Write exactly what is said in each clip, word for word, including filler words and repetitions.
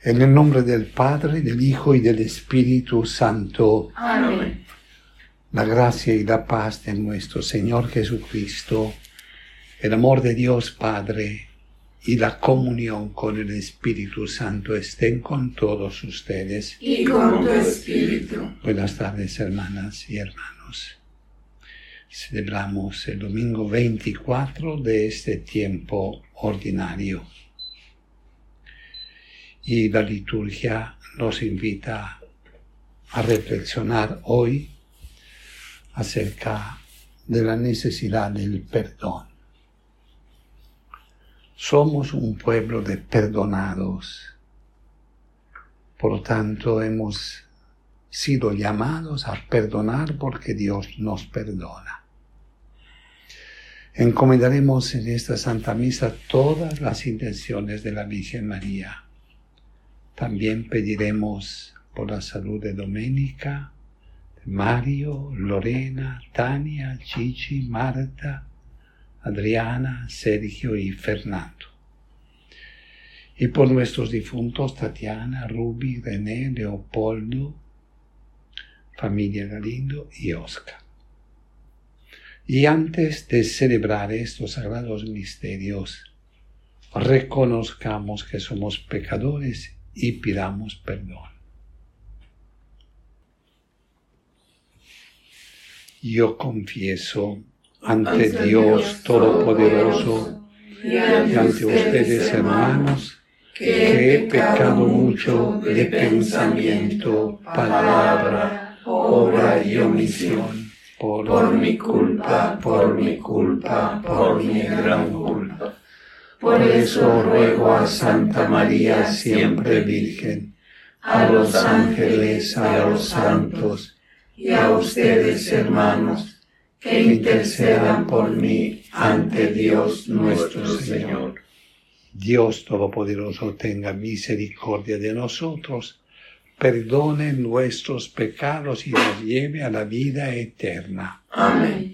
En el nombre del Padre, del Hijo y del Espíritu Santo. Amén. La gracia y la paz de nuestro Señor Jesucristo, el amor de Dios Padre y la comunión con el Espíritu Santo estén con todos ustedes. Y con tu espíritu. Buenas tardes, hermanas y hermanos. Celebramos el domingo veinticuatro de este tiempo ordinario. Y la liturgia nos invita a reflexionar hoy acerca de la necesidad del perdón. Somos un pueblo de perdonados. Por tanto, hemos sido llamados a perdonar porque Dios nos perdona. Encomendaremos en esta Santa Misa todas las intenciones de la Virgen María. También pediremos por la salud de Doménica, de Mario, Lorena, Tania, Chichi, Marta, Adriana, Sergio y Fernando. Y por nuestros difuntos Tatiana, Ruby, René, Leopoldo, familia Galindo y Oscar. Y antes de celebrar estos sagrados misterios, reconozcamos que somos pecadores y pidamos perdón. Yo confieso ante Dios Todopoderoso y ante ustedes, hermanos, que he pecado mucho de pensamiento, palabra, obra y omisión, por, Por mi culpa, por mi culpa, por mi gran culpa. Por eso ruego a Santa María, siempre Virgen, a los ángeles, a los santos, Y a ustedes, hermanos, que intercedan por mí ante Dios nuestro Señor. Dios Todopoderoso tenga misericordia de nosotros, perdone nuestros pecados y nos lleve a la vida eterna. Amén.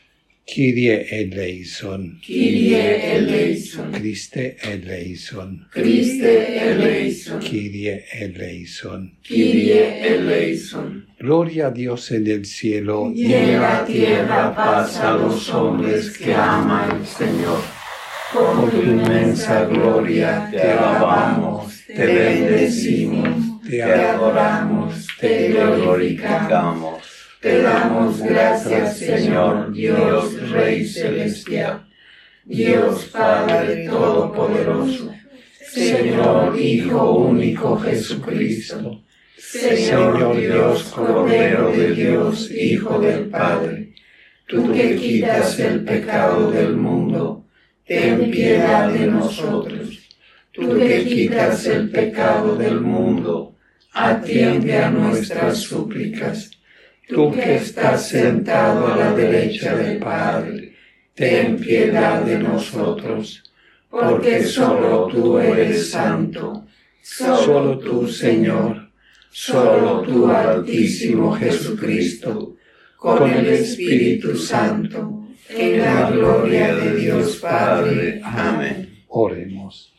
Kyrie eleison. Kyrie eleison. Christe eleison. Christe eleison. Kyrie eleison. Kyrie eleison. Gloria a Dios en el cielo. Y en la tierra paz a los hombres que aman al Señor. Por tu inmensa gloria te alabamos, te bendecimos, te adoramos, te glorificamos. Te damos gracias, Señor, Dios Rey Celestial, Dios Padre Todopoderoso, Señor Hijo único Jesucristo, Señor Dios Cordero de Dios, Hijo del Padre, tú que quitas el pecado del mundo, ten piedad de nosotros. Tú que quitas el pecado del mundo, atiende a nuestras súplicas. Tú que estás sentado a la derecha del Padre, ten piedad de nosotros, porque solo tú eres santo, solo tú, Señor, solo tú, Altísimo Jesucristo, con el Espíritu Santo, en la gloria de Dios Padre. Amén. Oremos.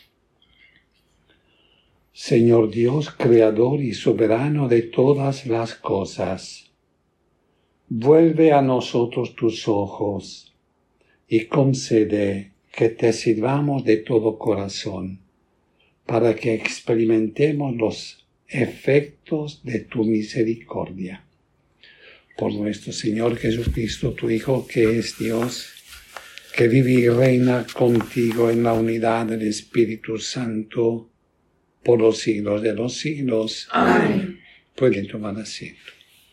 Señor Dios, creador y soberano de todas las cosas, vuelve a nosotros tus ojos y concede que te sirvamos de todo corazón, para que experimentemos los efectos de tu misericordia. Por nuestro Señor Jesucristo, tu Hijo, que es Dios, que vive y reina contigo en la unidad del Espíritu Santo, por los siglos de los siglos. Amén. Pueden tomar asiento.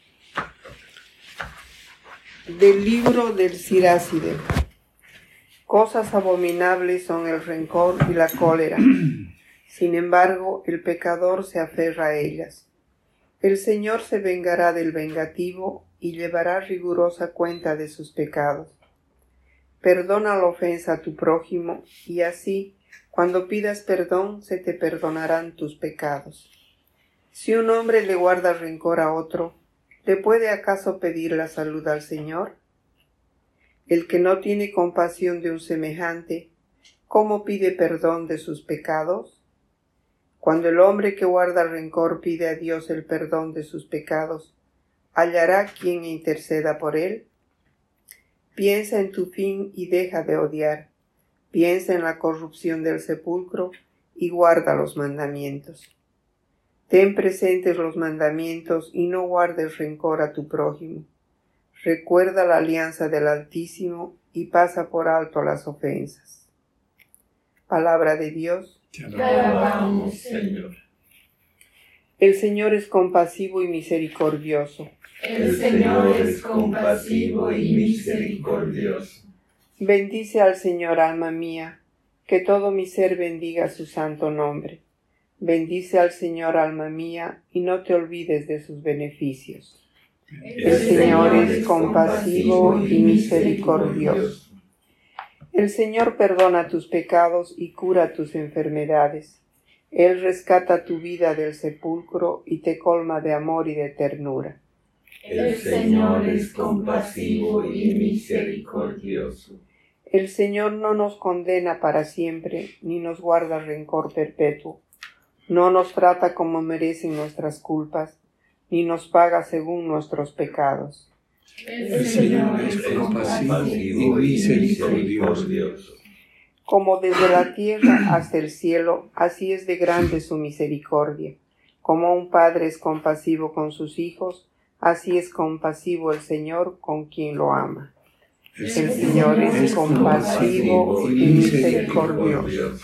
Del libro del Siráside. Cosas abominables son el rencor y la cólera. Sin embargo, el pecador se aferra a ellas. El Señor se vengará del vengativo y llevará rigurosa cuenta de sus pecados. Perdona la ofensa a tu prójimo y así, cuando pidas perdón, se te perdonarán tus pecados. Si un hombre le guarda rencor a otro, ¿le puede acaso pedir la salud al Señor? El que no tiene compasión de un semejante, ¿cómo pide perdón de sus pecados? Cuando el hombre que guarda rencor pide a Dios el perdón de sus pecados, ¿hallará quien interceda por él? Piensa en tu fin y deja de odiar. Piensa en la corrupción del sepulcro y guarda los mandamientos. Ten presentes los mandamientos y no guardes rencor a tu prójimo. Recuerda la alianza del Altísimo y pasa por alto las ofensas. Palabra de Dios. Te alabamos, Señor. El Señor es compasivo y misericordioso. El Señor es compasivo y misericordioso. Bendice al Señor, alma mía, que todo mi ser bendiga su santo nombre. Bendice al Señor, alma mía, y no te olvides de sus beneficios. El Señor es compasivo y misericordioso. El Señor perdona tus pecados y cura tus enfermedades. Él rescata tu vida del sepulcro y te colma de amor y de ternura. El Señor es compasivo y misericordioso. El Señor no nos condena para siempre, ni nos guarda rencor perpetuo. No nos trata como merecen nuestras culpas, ni nos paga según nuestros pecados. El Señor es compasivo y misericordioso. Como desde la tierra hasta el cielo, así es de grande su misericordia. Como un padre es compasivo con sus hijos, así es compasivo el Señor con quien lo ama. El Señor es compasivo y misericordioso.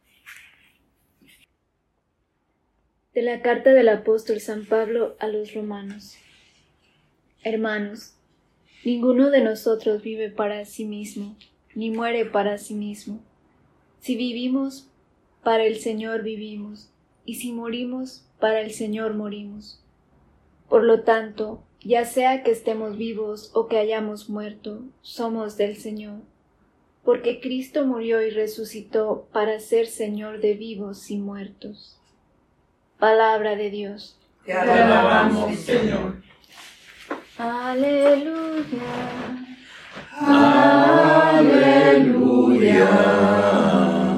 De la carta del apóstol San Pablo a los romanos. Hermanos, ninguno de nosotros vive para sí mismo, ni muere para sí mismo. Si vivimos, para el Señor vivimos, y si morimos, para el Señor morimos. Por lo tanto, ya sea que estemos vivos o que hayamos muerto, somos del Señor. Porque Cristo murió y resucitó para ser Señor de vivos y muertos. Palabra de Dios. Te alabamos, Señor. Aleluya. Aleluya.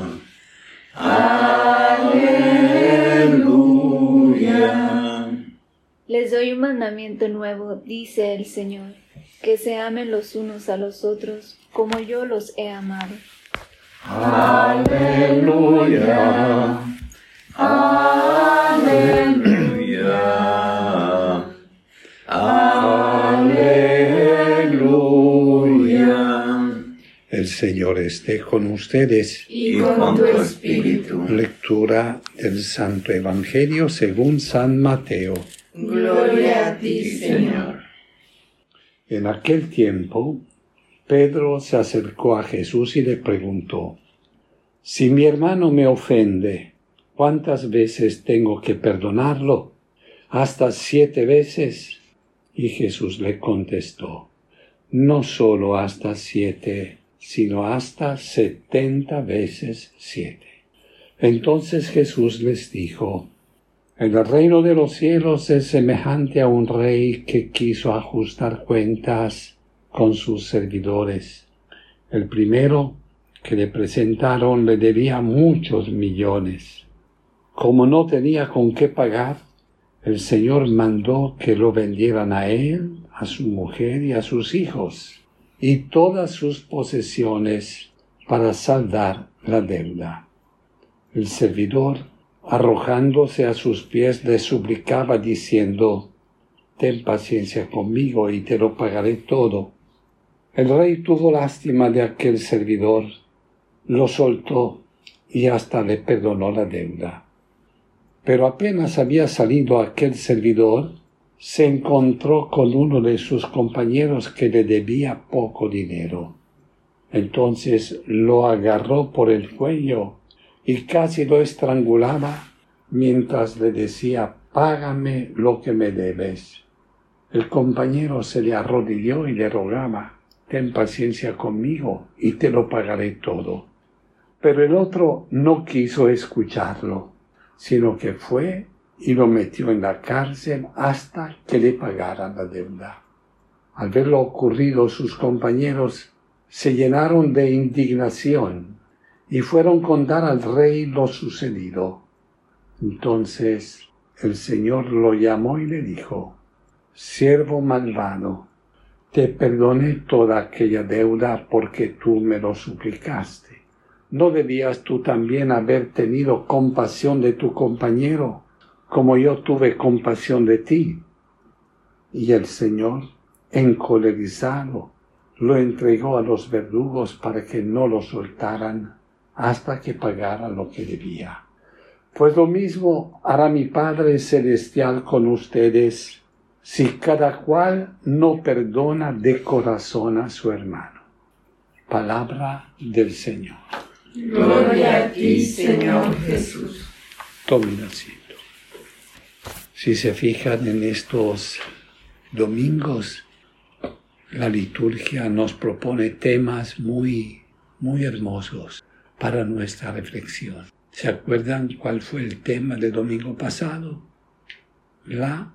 Aleluya. Les doy un mandamiento nuevo, dice el Señor, que se amen los unos a los otros como yo los he amado. Aleluya. Aleluya. Aleluya. El Señor esté con ustedes. Y con tu espíritu. Lectura del Santo Evangelio según San Mateo. Gloria a ti, Señor. En aquel tiempo, Pedro se acercó a Jesús y le preguntó: Si mi hermano me ofende, ¿cuántas veces tengo que perdonarlo? ¿Hasta siete veces? Y Jesús le contestó: No solo hasta siete, sino hasta setenta veces siete. Entonces Jesús les dijo: El reino de los cielos es semejante a un rey que quiso ajustar cuentas con sus servidores. El primero que le presentaron le debía muchos millones. Como no tenía con qué pagar, el Señor mandó que lo vendieran a él, a su mujer y a sus hijos, y todas sus posesiones para saldar la deuda. El servidor, arrojándose a sus pies, le suplicaba diciendo: Ten paciencia conmigo y te lo pagaré todo. El rey tuvo lástima de aquel servidor, lo soltó y hasta le perdonó la deuda. Pero apenas había salido aquel servidor, se encontró con uno de sus compañeros que le debía poco dinero. Entonces lo agarró por el cuello y casi lo estrangulaba mientras le decía: Págame lo que me debes. El compañero se le arrodilló y le rogaba: Ten paciencia conmigo y te lo pagaré todo. Pero el otro no quiso escucharlo, sino que fue y lo metió en la cárcel hasta que le pagaran la deuda. Al ver lo ocurrido, sus compañeros se llenaron de indignación y fueron a contar al rey lo sucedido. Entonces el Señor lo llamó y le dijo: siervo malvado, te perdoné toda aquella deuda porque tú me lo suplicaste. ¿No debías tú también haber tenido compasión de tu compañero, como yo tuve compasión de ti? Y el Señor, encolerizado, lo entregó a los verdugos para que no lo soltaran hasta que pagara lo que debía. Pues lo mismo hará mi Padre Celestial con ustedes, si cada cual no perdona de corazón a su hermano. Palabra del Señor. Gloria a ti, Señor Jesús. Tomen asiento. Si se fijan en estos domingos, la liturgia nos propone temas muy, muy hermosos para nuestra reflexión. ¿Se acuerdan cuál fue el tema del domingo pasado? La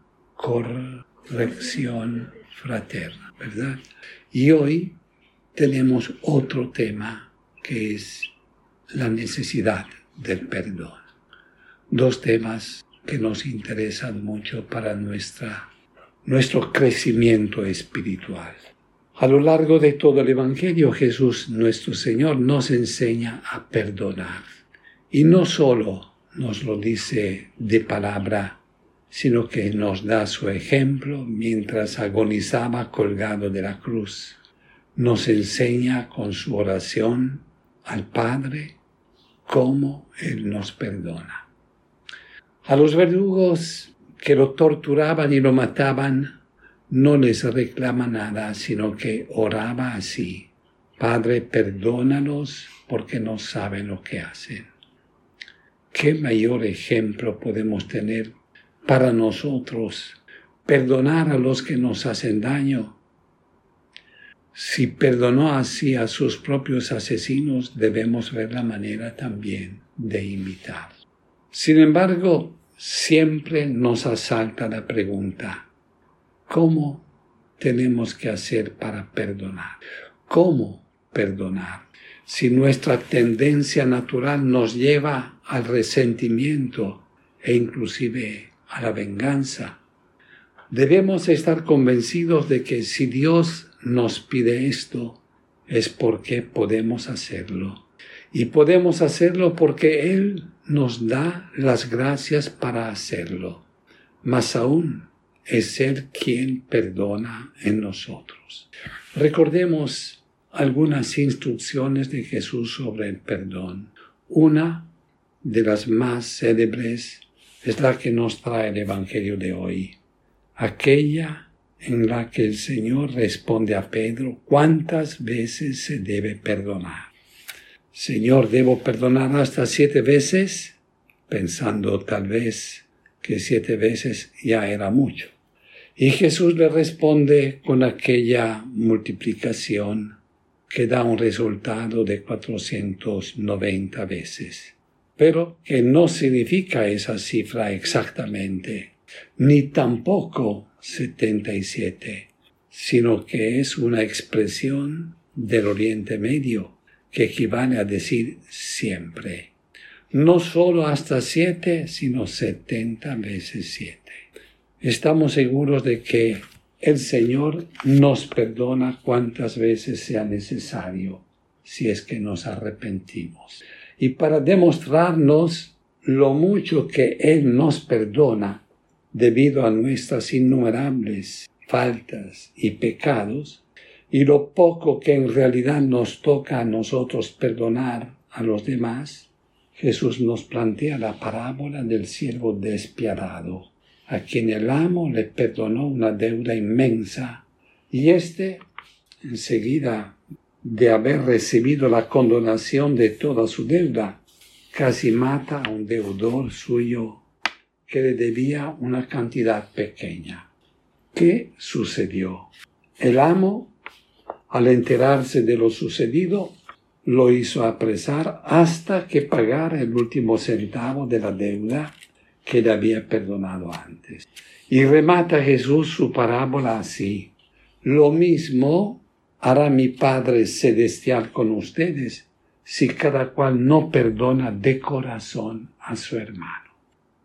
corrección fraterna, ¿verdad? Y hoy tenemos otro tema que es la necesidad del perdón. Dos temas que nos interesan mucho para nuestra, nuestro crecimiento espiritual. A lo largo de todo el Evangelio, Jesús, nuestro Señor, nos enseña a perdonar. Y no solo nos lo dice de palabra, sino que nos da su ejemplo mientras agonizaba colgado de la cruz. Nos enseña con su oración al Padre cómo Él nos perdona. A los verdugos que lo torturaban y lo mataban, no les reclama nada, sino que oraba así: Padre, perdónalos porque no saben lo que hacen. ¿Qué mayor ejemplo podemos tener para nosotros? Perdonar a los que nos hacen daño. Si perdonó así a sus propios asesinos, debemos ver la manera también de imitar. Sin embargo, siempre nos asalta la pregunta: ¿cómo tenemos que hacer para perdonar? ¿Cómo perdonar? Si nuestra tendencia natural nos lleva al resentimiento e inclusive a la venganza, debemos estar convencidos de que si Dios nos pide esto, es porque podemos hacerlo. Y podemos hacerlo porque Él nos da las gracias para hacerlo. Más aún, es Él quien perdona en nosotros. Recordemos algunas instrucciones de Jesús sobre el perdón. Una de las más célebres es la que nos trae el Evangelio de hoy, aquella en la que el Señor responde a Pedro cuántas veces se debe perdonar. Señor, ¿debo perdonar hasta siete veces? Pensando tal vez que siete veces ya era mucho. Y Jesús le responde con aquella multiplicación que da un resultado de cuatrocientas noventa veces. Pero que no significa esa cifra exactamente, ni tampoco setenta y siete, sino que es una expresión del Oriente Medio que equivale a decir siempre. No solo hasta siete, sino setenta veces siete. Estamos seguros de que el Señor nos perdona cuantas veces sea necesario, si es que nos arrepentimos. Y para demostrarnos lo mucho que Él nos perdona, debido a nuestras innumerables faltas y pecados, y lo poco que en realidad nos toca a nosotros perdonar a los demás, Jesús nos plantea la parábola del siervo despiadado, a quien el amo le perdonó una deuda inmensa, y éste, enseguida de haber recibido la condonación de toda su deuda, casi mata a un deudor suyo que le debía una cantidad pequeña. ¿Qué sucedió? El amo, al enterarse de lo sucedido, lo hizo apresar hasta que pagara el último centavo de la deuda que le había perdonado antes. Y remata Jesús su parábola así: lo mismo hará mi Padre Celestial con ustedes si cada cual no perdona de corazón a su hermano.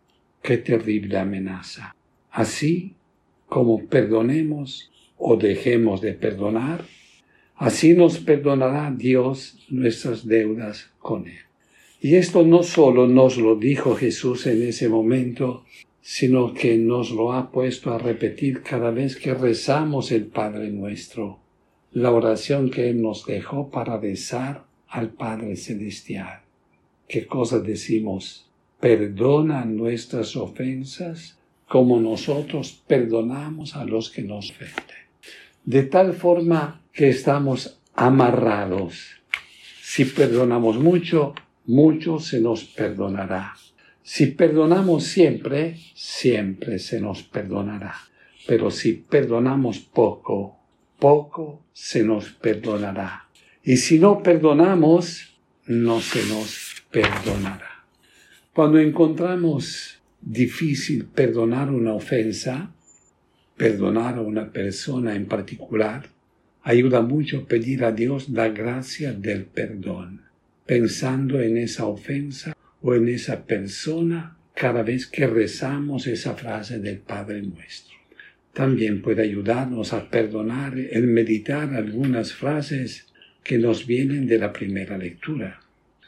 qué terrible amenaza. Así como perdonemos o dejemos de perdonar, así nos perdonará Dios nuestras deudas con Él. Y esto no solo nos lo dijo Jesús en ese momento, sino que nos lo ha puesto a repetir cada vez que rezamos el Padre Nuestro, la oración que Él nos dejó para rezar al Padre Celestial. ¿Qué cosa decimos? Perdona nuestras ofensas como nosotros perdonamos a los que nos ofenden. De tal forma que estamos amarrados. Si perdonamos mucho, mucho se nos perdonará. Si perdonamos siempre, siempre se nos perdonará. Pero si perdonamos poco, poco se nos perdonará. Y si no perdonamos, no se nos perdonará. Cuando encontramos difícil perdonar una ofensa, perdonar a una persona en particular, ayuda mucho pedir a Dios la gracia del perdón, pensando en esa ofensa o en esa persona cada vez que rezamos esa frase del Padre Nuestro. También puede ayudarnos a perdonar el meditar algunas frases que nos vienen de la primera lectura,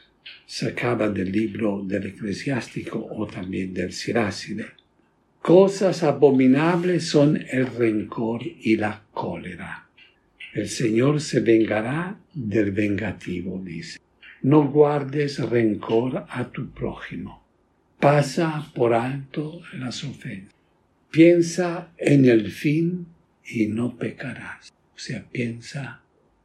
sacada del libro del Eclesiástico o también del Siráside. Cosas abominables son el rencor y la cólera. El Señor se vengará del vengativo, dice. No guardes rencor a tu prójimo. Pasa por alto las ofensas. Piensa en el fin y no pecarás. O sea, piensa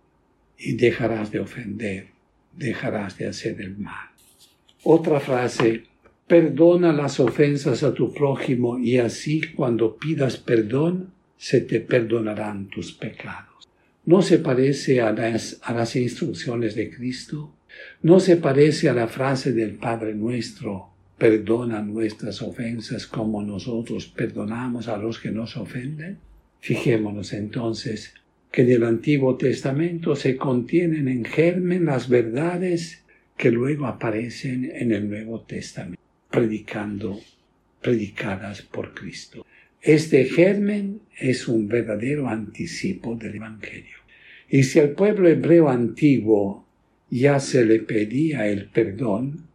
y dejarás de ofender, dejarás de hacer el mal. Otra frase, perdona las ofensas a tu prójimo y así cuando pidas perdón, se te perdonarán tus pecados. ¿No se parece a las, a las instrucciones de Cristo? ¿No se parece a la frase del Padre Nuestro? Perdona nuestras ofensas como nosotros perdonamos a los que nos ofenden. Fijémonos entonces que en el Antiguo Testamento se contienen en germen las verdades que luego aparecen en el Nuevo Testamento, predicando, predicadas por Cristo. Este germen es un verdadero anticipo del Evangelio. Y si al pueblo hebreo antiguo ya se le pedía el perdón,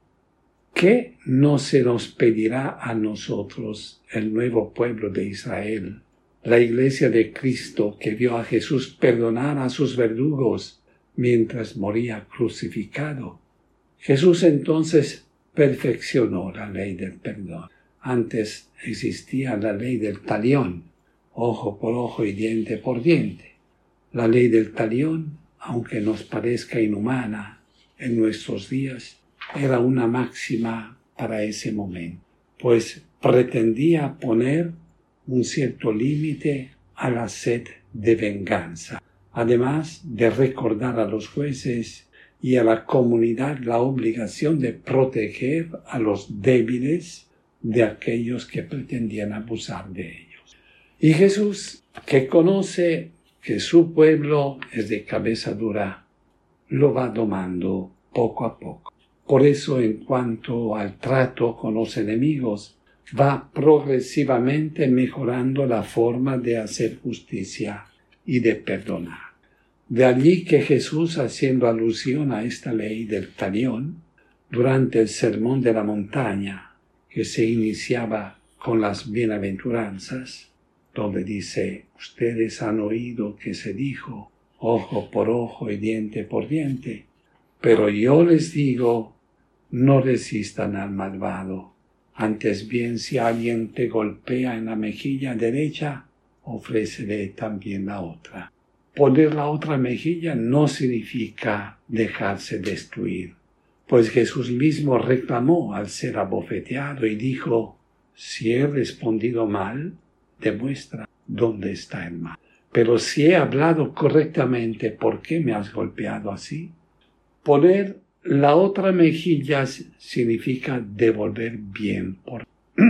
¿qué no se nos pedirá a nosotros, el nuevo pueblo de Israel, la iglesia de Cristo que vio a Jesús perdonar a sus verdugos mientras moría crucificado? Jesús entonces perfeccionó la ley del perdón. Antes existía la ley del talión, ojo por ojo y diente por diente. La ley del talión, aunque nos parezca inhumana en nuestros días, era una máxima para ese momento, pues pretendía poner un cierto límite a la sed de venganza, además de recordar a los jueces y a la comunidad la obligación de proteger a los débiles de aquellos que pretendían abusar de ellos. Y Jesús, que conoce que su pueblo es de cabeza dura, lo va domando poco a poco. Por eso, en cuanto al trato con los enemigos, va progresivamente mejorando la forma de hacer justicia y de perdonar. De allí que Jesús, haciendo alusión a esta ley del talión, durante el Sermón de la Montaña, que se iniciaba con las bienaventuranzas, donde dice, ustedes han oído que se dijo, ojo por ojo y diente por diente, pero yo les digo, no resistan al malvado. Antes bien, si alguien te golpea en la mejilla derecha, ofrécele también la otra. Poner la otra mejilla no significa dejarse destruir, pues Jesús mismo reclamó al ser abofeteado y dijo, si he respondido mal, demuestra dónde está el mal. Pero si he hablado correctamente, ¿por qué me has golpeado así? Poner la otra mejilla significa devolver bien. Por...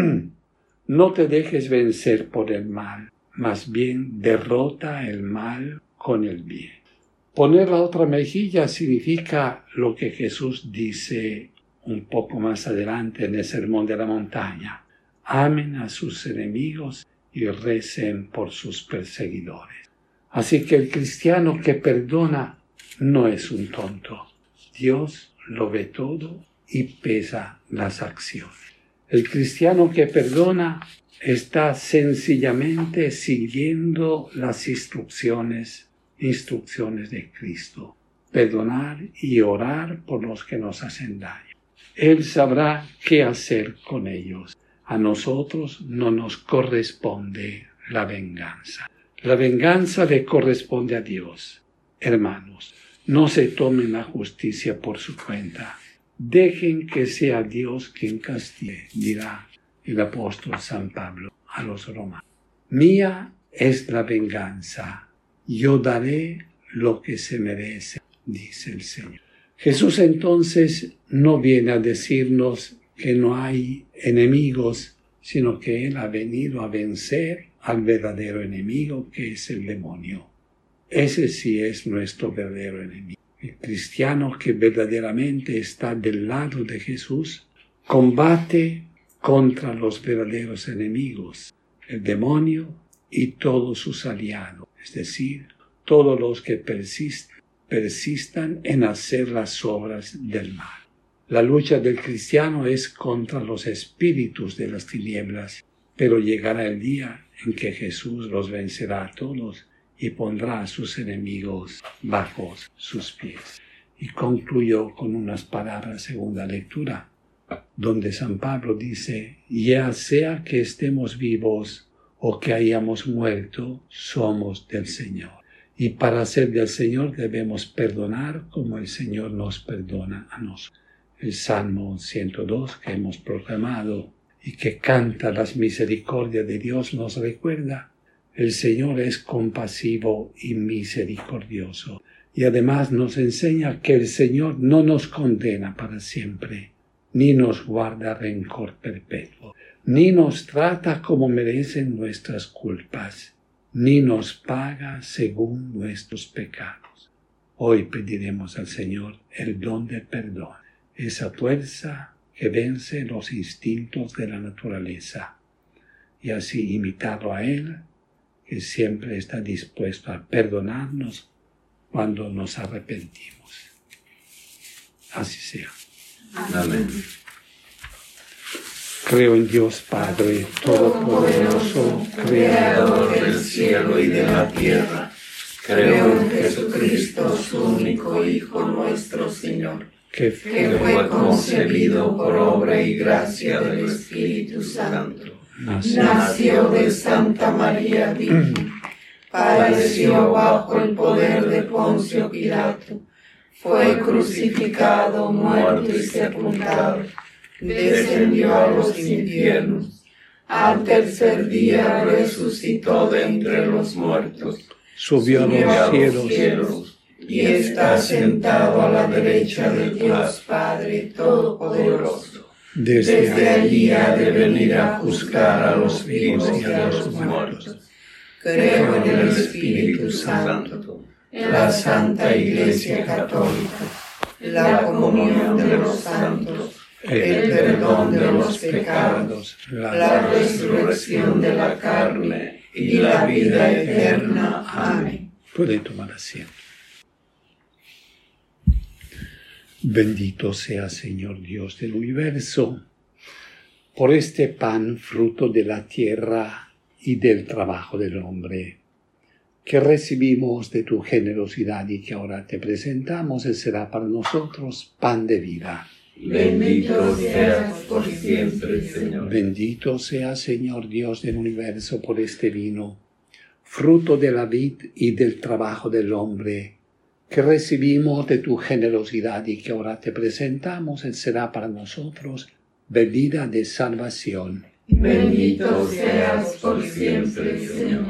No te dejes vencer por el mal, más bien derrota el mal con el bien. Poner la otra mejilla significa lo que Jesús dice un poco más adelante en el Sermón de la Montaña. amen a sus enemigos y recen por sus perseguidores. Así que el cristiano que perdona no es un tonto. Dios lo ve todo y pesa las acciones. El cristiano que perdona está sencillamente siguiendo las instrucciones, instrucciones de Cristo. Perdonar y orar por los que nos hacen daño. Él sabrá qué hacer con ellos. A nosotros no nos corresponde la venganza. La venganza le corresponde a Dios. Hermanos, no se tomen la justicia por su cuenta. Dejen que sea Dios quien castigue, dirá el apóstol San Pablo a los romanos. Mía es la venganza. Yo daré lo que se merece, dice el Señor. Jesús entonces no viene a decirnos que no hay enemigos, sino que Él ha venido a vencer al verdadero enemigo, que es el demonio. Ese sí es nuestro verdadero enemigo. El cristiano que verdaderamente está del lado de Jesús combate contra los verdaderos enemigos, el demonio y todos sus aliados, es decir, todos los que persisten, persistan en hacer las obras del mal. La lucha del cristiano es contra los espíritus de las tinieblas, pero llegará el día en que Jesús los vencerá a todos y pondrá a sus enemigos bajo sus pies. Y concluyó con unas palabras, segunda lectura, donde San Pablo dice: ya sea que estemos vivos o que hayamos muerto, somos del Señor. Y para ser del Señor debemos perdonar como el Señor nos perdona a nosotros. El Salmo ciento dos que hemos proclamado y que canta las misericordias de Dios nos recuerda: el Señor es compasivo y misericordioso. Y además nos enseña que el Señor no nos condena para siempre, ni nos guarda rencor perpetuo, ni nos trata como merecen nuestras culpas, ni nos paga según nuestros pecados. Hoy pediremos al Señor el don del perdón, esa fuerza que vence los instintos de la naturaleza, y así imitarlo a Él, que siempre está dispuesto a perdonarnos cuando nos arrepentimos. Así sea. Amén. Creo en Dios Padre Todopoderoso, Creador del cielo y de la tierra. Creo en Jesucristo, su único Hijo, nuestro Señor, que que fue concebido por obra y gracia del Espíritu Santo. nació, Nació de Santa María Virgen, padeció bajo el poder de Poncio Pilato, fue crucificado, muerto y sepultado, descendió a los infiernos, al tercer día resucitó de entre los muertos, subió a los cielos, cielos y está sentado a la derecha de Dios Padre Todopoderoso. desde, Desde ahí allí ha de venir a juzgar a los vivos y a los muertos. Creo en el Espíritu Santo, en la Santa Iglesia Católica, la comunión de los santos, el perdón de los pecados, la resurrección de la carne y la vida eterna. Amén. Puede tomar asiento. Bendito sea, Señor Dios del universo, por este pan fruto de la tierra y del trabajo del hombre, que recibimos de tu generosidad y que ahora te presentamos. Él será para nosotros pan de vida. Bendito seas por siempre, Señor. Bendito sea, Señor Dios del universo, por este vino, fruto de la vid y del trabajo del hombre, que recibimos de tu generosidad y que ahora te presentamos. Él será para nosotros bebida de salvación. Bendito seas por siempre, Señor.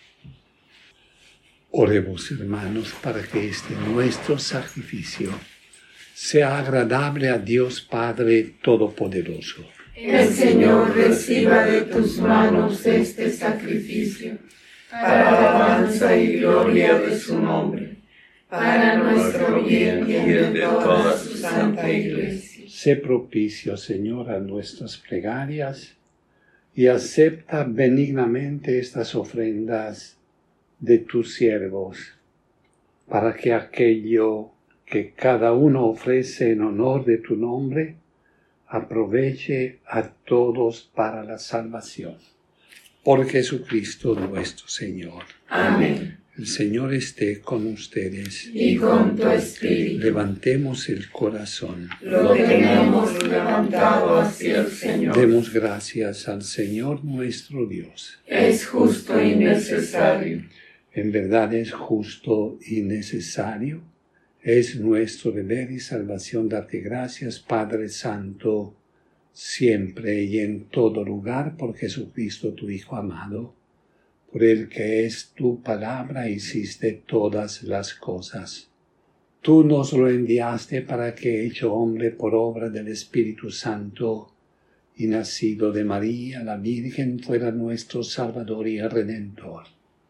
Oremos, hermanos, para que este nuestro sacrificio sea agradable a Dios Padre Todopoderoso. El Señor reciba de tus manos este sacrificio, para alabanza y gloria de su nombre, para nuestro bien y el de toda su santa Iglesia. Sé propicio, Señor, a nuestras plegarias y acepta benignamente estas ofrendas de tus siervos, para que aquello que cada uno ofrece en honor de tu nombre aproveche a todos para la salvación. Por Jesucristo nuestro Señor. Amén. El Señor esté con ustedes. Y con tu espíritu. Levantemos el corazón. Lo tenemos levantado hacia el Señor. Demos gracias al Señor nuestro Dios. Es justo y necesario. En verdad es justo y necesario. Es nuestro deber y salvación darte gracias, Padre Santo, siempre y en todo lugar, por Jesucristo tu Hijo amado, por el que es tu palabra hiciste todas las cosas. Tú nos lo enviaste para que, hecho hombre por obra del Espíritu Santo y nacido de María, la Virgen, fuera nuestro Salvador y Redentor.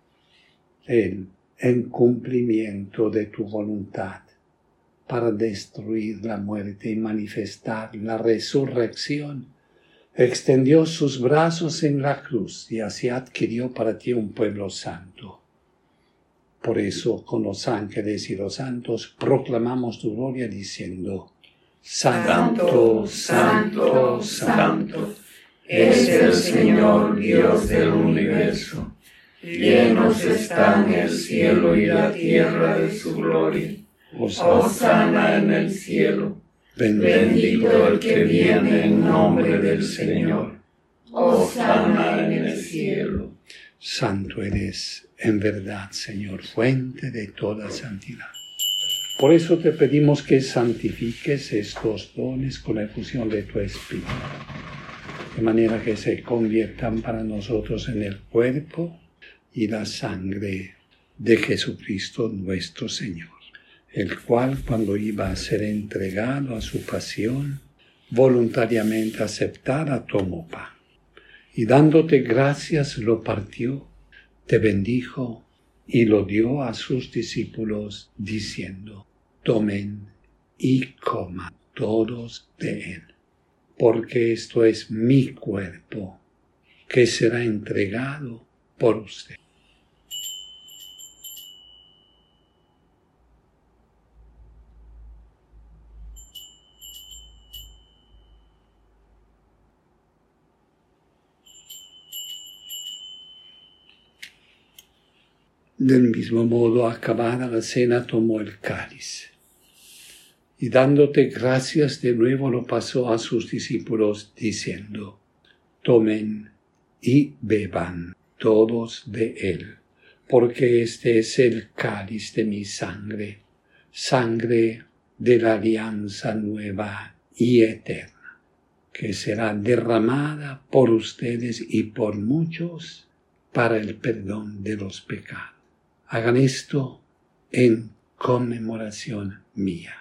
Él, en cumplimiento de tu voluntad, para destruir la muerte y manifestar la resurrección, extendió sus brazos en la cruz y así adquirió para ti un pueblo santo. Por eso, con los ángeles y los santos, proclamamos tu gloria diciendo: Santo, Santo, Santo, Santo, es el Señor Dios del universo. Llenos están el cielo y la tierra de su gloria. Hosana en el cielo. Bendito el que viene en nombre del Señor. Hosana en el cielo. Santo eres, en verdad, Señor, fuente de toda santidad. Por eso te pedimos que santifiques estos dones con la efusión de tu Espíritu, de manera que se conviertan para nosotros en el cuerpo y la sangre de Jesucristo nuestro Señor, el cual, cuando iba a ser entregado a su pasión, voluntariamente aceptada, tomó pan, y dándote gracias lo partió, te bendijo y lo dio a sus discípulos, diciendo: tomen y coman todos de él, porque esto es mi cuerpo, que será entregado por usted. Del mismo modo, acabada la cena, tomó el cáliz, y dándote gracias de nuevo lo pasó a sus discípulos, diciendo: tomen y beban todos de él, porque este es el cáliz de mi sangre, sangre de la alianza nueva y eterna, que será derramada por ustedes y por muchos para el perdón de los pecados. Hagan esto en conmemoración mía.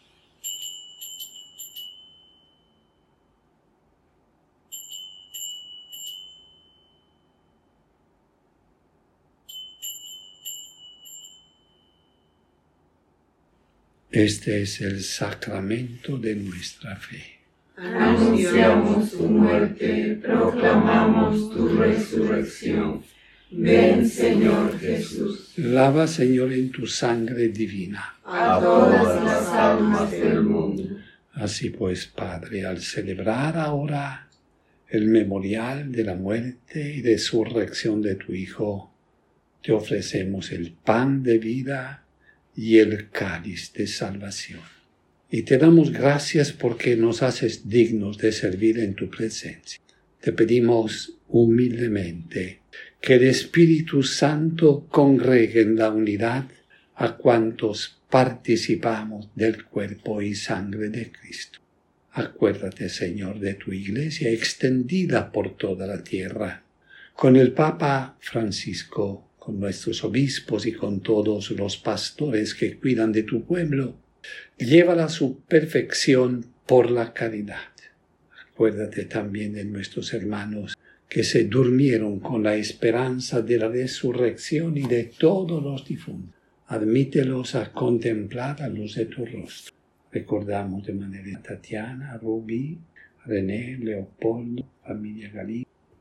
Este es el sacramento de nuestra fe. Anunciamos tu muerte, proclamamos tu resurrección. Ven, Señor Jesús. Lava, Señor, en tu sangre divina a todas las almas del mundo. Así pues, Padre, al celebrar ahora el memorial de la muerte y resurrección de tu Hijo, te ofrecemos el pan de vida y el cáliz de salvación. Y te damos gracias porque nos haces dignos de servir en tu presencia. Te pedimos humildemente que el Espíritu Santo congregue en la unidad a cuantos participamos del cuerpo y sangre de Cristo. Acuérdate, Señor, de tu Iglesia extendida por toda la tierra, con el Papa Francisco, con nuestros obispos y con todos los pastores que cuidan de tu pueblo. Llévala a su perfección por la caridad. Acuérdate también de nuestros hermanos que se durmieron con la esperanza de la resurrección y de todos los difuntos. Admítelos a contemplar la luz de tu rostro. Recordamos de manera a Tatiana, Rubí, René, Leopoldo, familia Galí,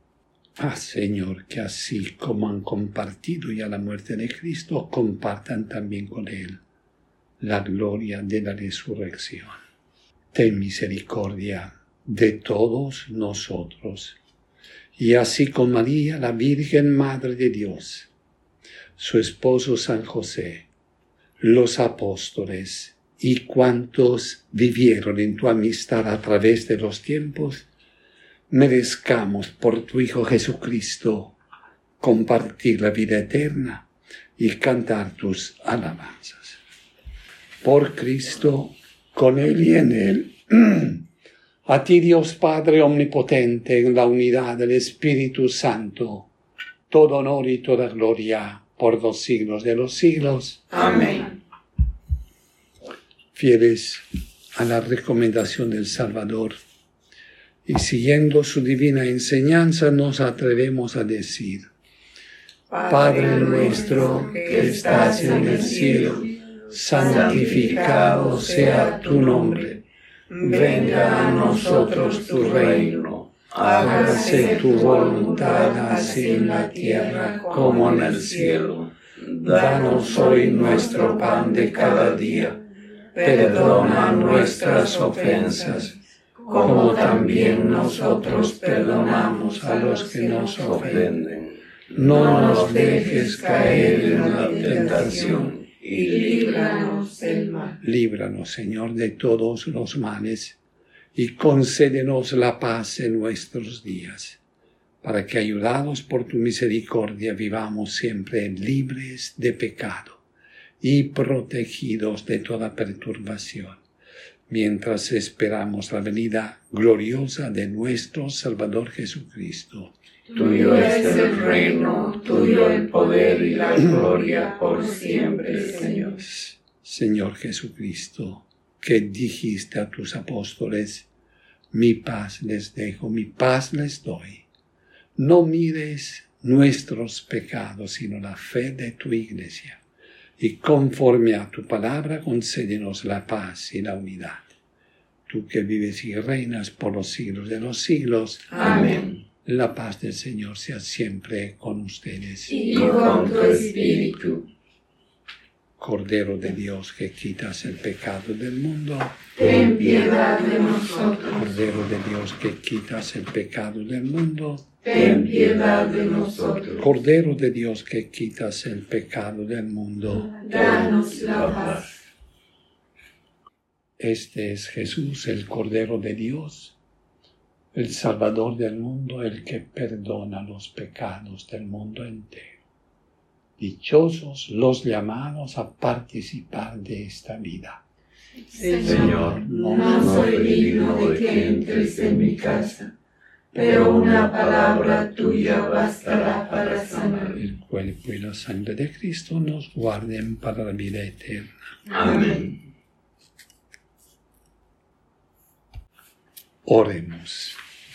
Haz, Señor, que así como han compartido ya la muerte de Cristo, compartan también con Él la gloria de la resurrección. Ten misericordia de todos nosotros, y así con María, la Virgen Madre de Dios, su esposo San José, los apóstoles y cuantos vivieron en tu amistad a través de los tiempos, merezcamos por tu Hijo Jesucristo compartir la vida eterna y cantar tus alabanzas. Por Cristo, con Él y en Él, a ti Dios Padre Omnipotente, en la unidad del Espíritu Santo, todo honor y toda gloria por los siglos de los siglos. Amén. Fieles a la recomendación del Salvador, y siguiendo su divina enseñanza, nos atrevemos a decir: Padre nuestro que estás en el cielo, santificado sea tu nombre. Venga a nosotros tu reino. Hágase tu voluntad así en la tierra como en el cielo. Danos hoy nuestro pan de cada día. Perdona nuestras ofensas, como también nosotros perdonamos a los que nos ofenden. No nos dejes caer en la tentación, y líbranos del mal. Líbranos, Señor, de todos los males, y concédenos la paz en nuestros días, para que, ayudados por tu misericordia, vivamos siempre libres de pecado y protegidos de toda perturbación, mientras esperamos la venida gloriosa de nuestro Salvador Jesucristo. Tuyo es el reino, tuyo el poder y la gloria por siempre, Señor. Señor Jesucristo, que dijiste a tus apóstoles: mi paz les dejo, mi paz les doy. No mires nuestros pecados, sino la fe de tu Iglesia. Y conforme a tu palabra, concédenos la paz y la unidad. Tú que vives y reinas por los siglos de los siglos. Amén. La paz del Señor sea siempre con ustedes. Y con tu espíritu. Cordero de Dios, que quitas el pecado del mundo, ten piedad de nosotros. Cordero de Dios, que quitas el pecado del mundo, ten piedad de nosotros. Cordero de Dios, que quitas el pecado del mundo, danos la paz. Este es Jesús, el Cordero de Dios, el Salvador del mundo, el que perdona los pecados del mundo entero. Dichosos los llamados a participar de esta vida. Señor, no soy digno de que entres en mi casa, pero una palabra tuya bastará para sanar. El cuerpo y la sangre de Cristo nos guarden para la vida eterna. Amén. Oremos.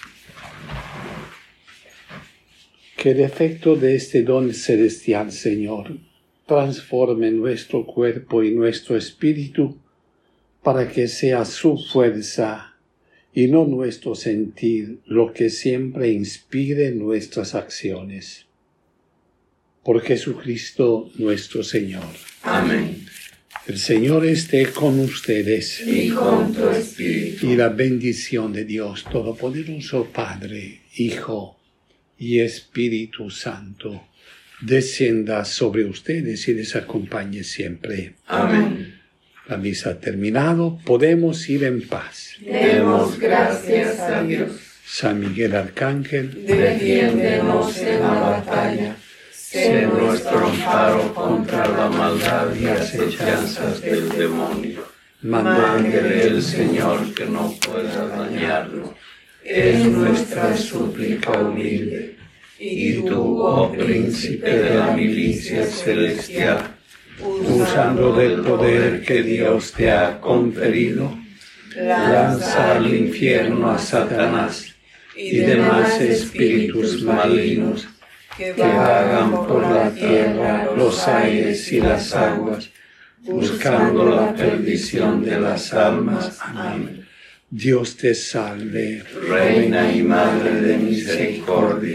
Que el efecto de este don celestial, Señor, transforme nuestro cuerpo y nuestro espíritu para que sea su fuerza y no nuestro sentir lo que siempre inspire nuestras acciones. Por Jesucristo nuestro Señor. Amén. El Señor esté con ustedes. Y con tu espíritu. Y la bendición de Dios Todopoderoso, Padre, Hijo y Espíritu Santo, descienda sobre ustedes y les acompañe siempre. Amén. La misa ha terminado, podemos ir en paz. Demos gracias a Dios. San Miguel Arcángel, defiéndenos en la batalla. Sé nuestro amparo contra la maldad y acechanzas del demonio. Mándele el Señor que no pueda dañarnos. Es nuestra súplica humilde. Y tú, oh príncipe de la milicia celestial, usando del poder que Dios te ha conferido, lanza al infierno a Satanás y demás espíritus malignos que vagan por la tierra, los aires y las aguas, buscando la perdición de las almas. Amén. Dios te salve, Reina y Madre de misericordia,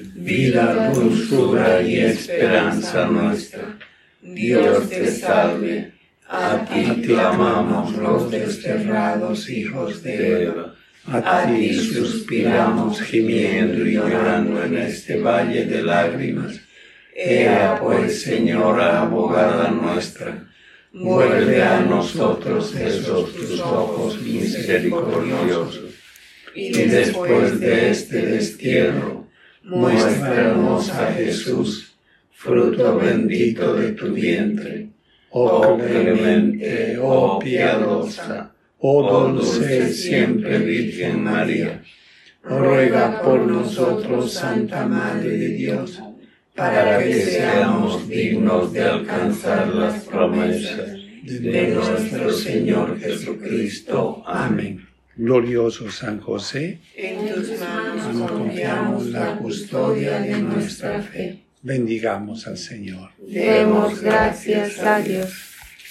vida, dulzura y esperanza nuestra. Dios te salve, a ti clamamos los desterrados hijos de Eva. A ti suspiramos gimiendo y llorando en este valle de lágrimas. Ea pues, Señora abogada nuestra, vuelve a nosotros esos tus ojos misericordiosos, y después de este destierro, muéstranos a Jesús, fruto bendito de tu vientre. Oh clemente, oh piadosa, oh dulce siempre Virgen María, ruega por nosotros, Santa Madre de Dios, para que seamos dignos de alcanzar las promesas de nuestro Señor Jesucristo. Amén. Glorioso San José, En tus manos confiamos la custodia de nuestra fe. bendigamos al Señor. Demos gracias a Dios.